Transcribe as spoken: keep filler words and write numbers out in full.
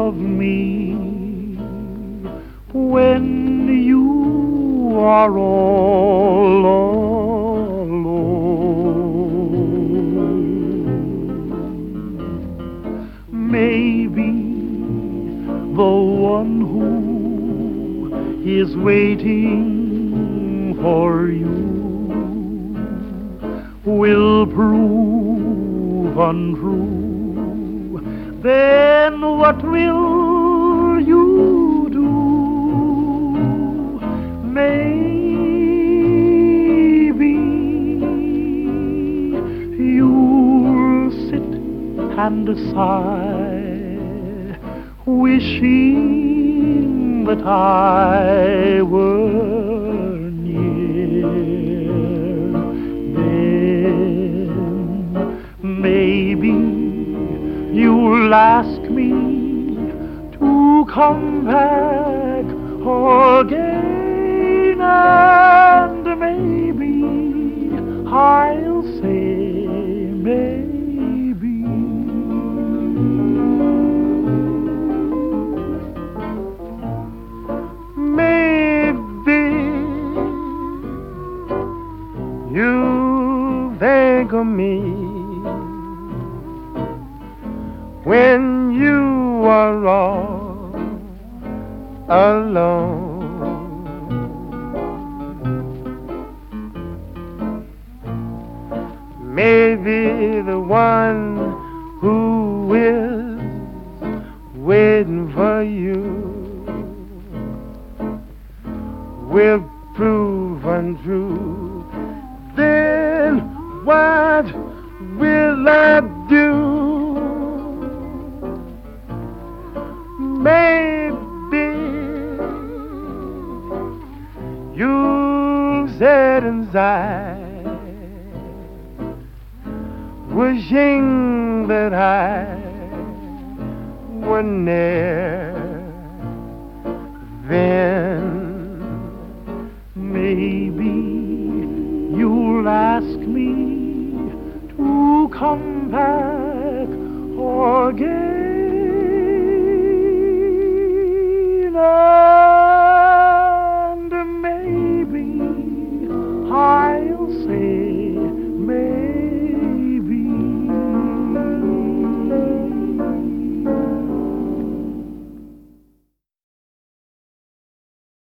of me when you are all alone. Maybe the one who is waiting for you will prove untrue. Then what will you do? Maybe you'll sit and sigh, wishing that I were near. Then maybe you'll ask me to come back again, and maybe I'll say maybe. Maybe you think of me when you are all alone. Maybe the one who is waiting for you will prove untrue. Then what will I do? Maybe you sit inside, wishing that I were near. Then maybe you'll ask me to come back again, and maybe I'll say